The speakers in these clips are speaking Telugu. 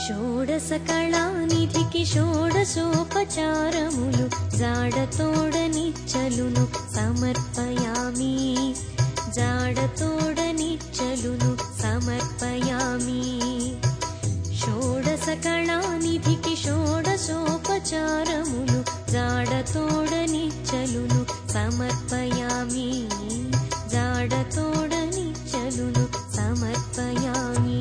షోడశ కళానిధికి షోడశోపచారములు జాడతోడనిచ్చలును సమర్పయామి జాడతోడనిచ్చలును సమర్పయామి షోడశ కళానిధికి షోడశోపచారములు జాడతోడనిచ్చలును సమర్పయామి జాడతోడనిచ్చలును సమర్పయామి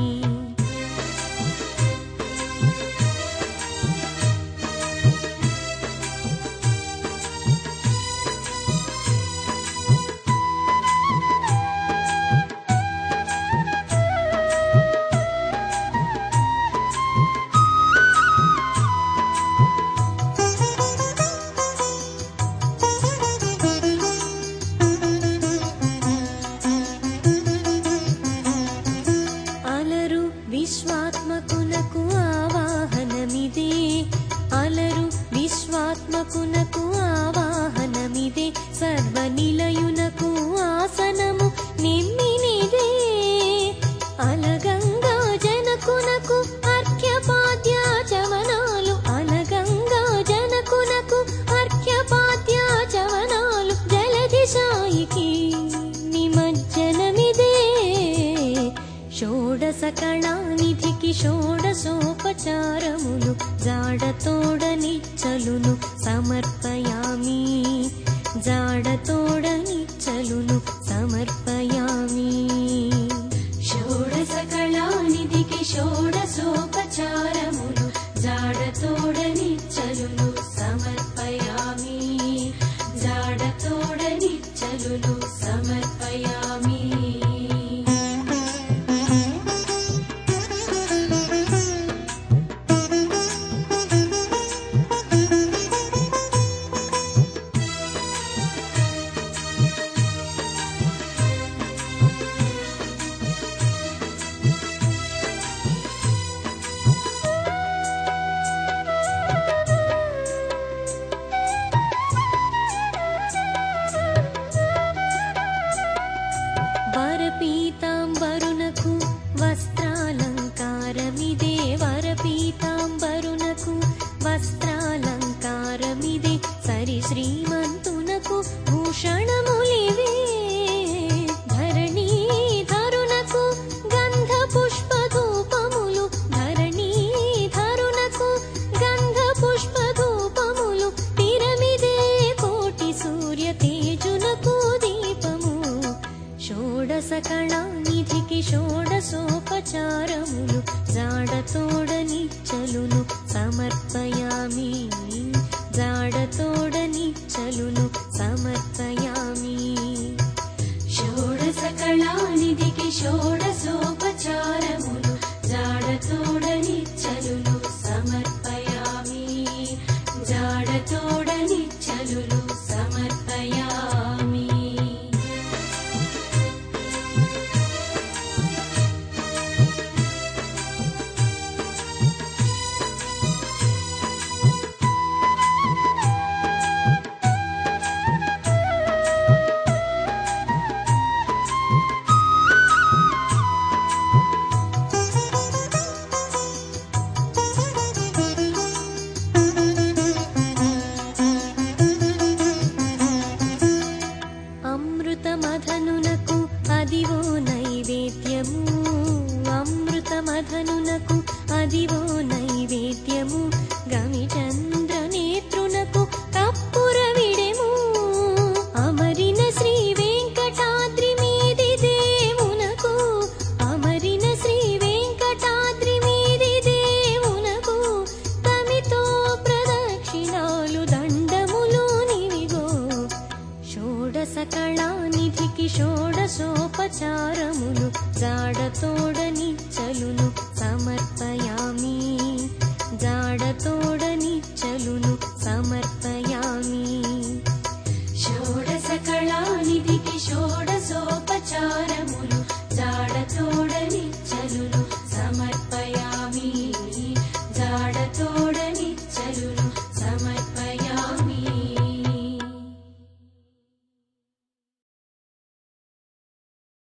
విశ్వాత్మకునకు ఆవాహనమిదే అలరు విశ్వాత్మకునకు ఆవాహనమిదే సర్వనిలయునకు ఆసనము నిమ్మినిదే అలగంగా జనకునకు అర్ఘ్యపాద్యాచమనాలు అలగంగా జనకునకు అర్ఘ్యపాద్యాచమనాలు జలదిశాయికి నిమజ్జనమిదే షోడశ కళానిధికి షోడశోపచారములు జాడతోడనిచ్చలును సమర్పయామి జాడతోడనిచ్చలును సమర్పయామి షోడశ కళానిధికి షోడశోపచారములు జాడతోడనిచ్చలును సమర్పయామి జాడతోడనిచ్చలును సమర్పయామి వరపీతాంబరునకు వస్త్రాలంకారమిదే వరపీతాంబరునకు వస్త్రాలంకారమిదే సరి శ్రీమంతునకు భూషణములివే ధరణీధరునకు గంధ పుష్పధూపములు ధరణీధరునకు గంధ పుష్పధూపములు తిరమిదే కోటి సూర్య తేజునకు దీపము షోడశ కళానిధికి షోడశోపచారములు జాడతోడనిచ్చలును సమర్పయామి జాడతోడనిచ్చలును సమర్పయామి షోడశ కళానిధికి షోడశోపచారములు జాడతోడనిచ్చలును సమర్పయామి జాడతోడనిచ్చలును సమర్పయామి అమృతమధనునకు అదివో నైవేద్యము అమృతమధనునకు అదివో నైవేద్యము